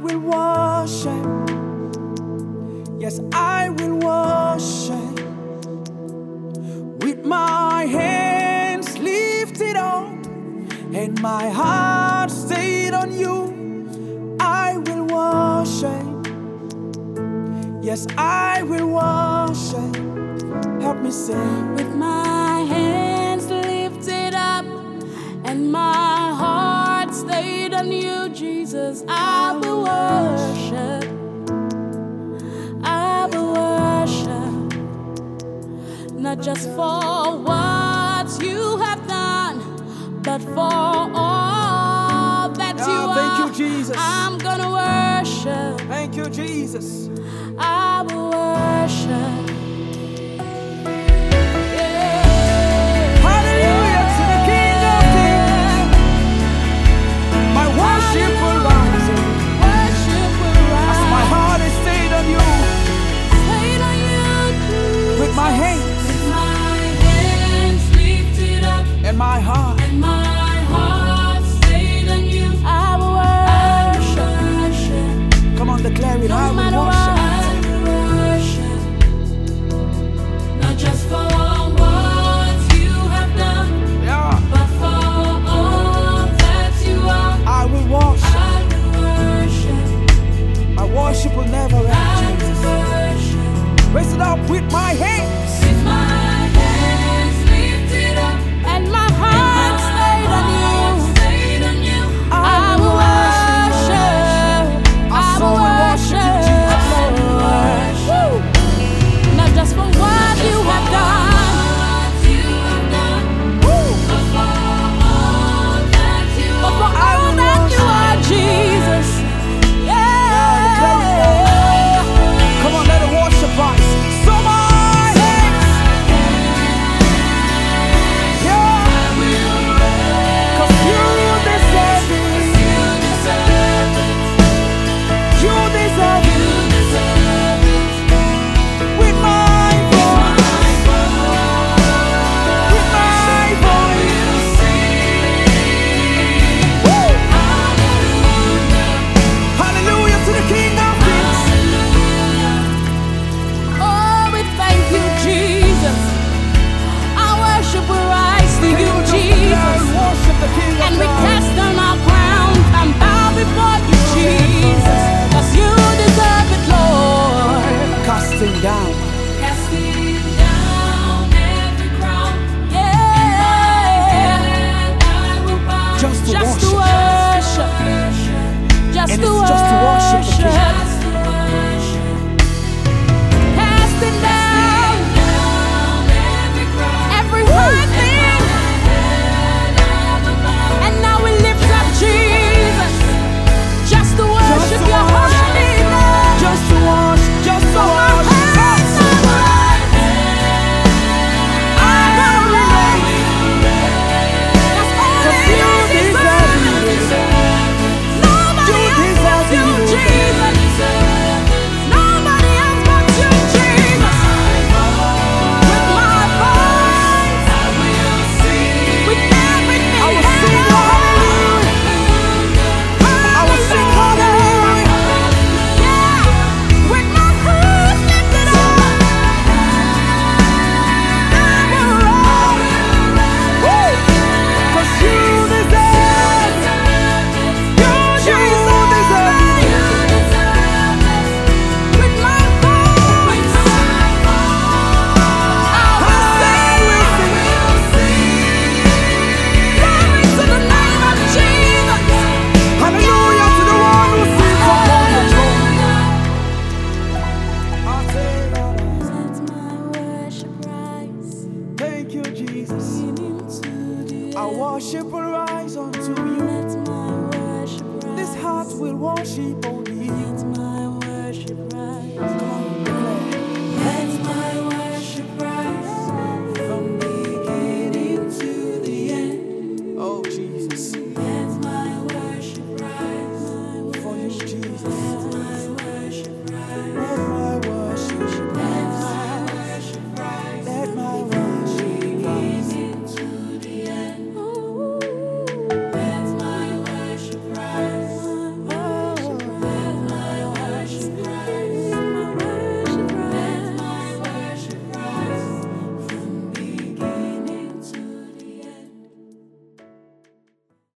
will worship. Yes, I will worship. With my hands lifted up and my heart stayed on you, I will worship. Yes, I will worship. Help me sing. With my hands lifted up and my heart stayed on you, Jesus, I will worship. I will worship. Not just for what you have done, but for all that you are. Thank you, Jesus. I'm gonna worship. Thank you, Jesus. I will worship. Hallelujah to the King of Kings. My worship will rise. Worship will rise. As my heart is stayed on you. Stayed on you, Jesus. With my hands lifted up and my heart. and my heart stayed on you, I will worship. Come on, declare it. No I matter will what, worship. I will worship. Not just for what you have done, Yeah, but for all that you are. I will worship. I will worship. My worship will never I end, will Jesus. worship. Raise it up with my hands. With my hands lifted up and my heart stayed on you, I will worship. Our I soul will will worship you, Jesus. worship. Woo. Not just for what you have done, but for all that you are, Jesus. Yeah. Come on, let the worship rise. So my hands. Yeah. 'Cause you deserve it. You deserve it. With my voice. With my voice. Woo. Hallelujah to the King of Kings. Oh, we thank you, Jesus. Our worship will rise to you, Jesus. Worship the King of And we Kings. cast down our crowns and bow before you, Jesus. 'Cause you deserve it, Lord. Casting down. Casting down every crown. Yeah. Just to Just to worship. worship. Just And to it's just to worship the King. Casting down every high thing. And now we lift up Jesus. Just to worship your holy name. Just to worship. Just to worship. Our worship will rise unto you. This heart will worship only you.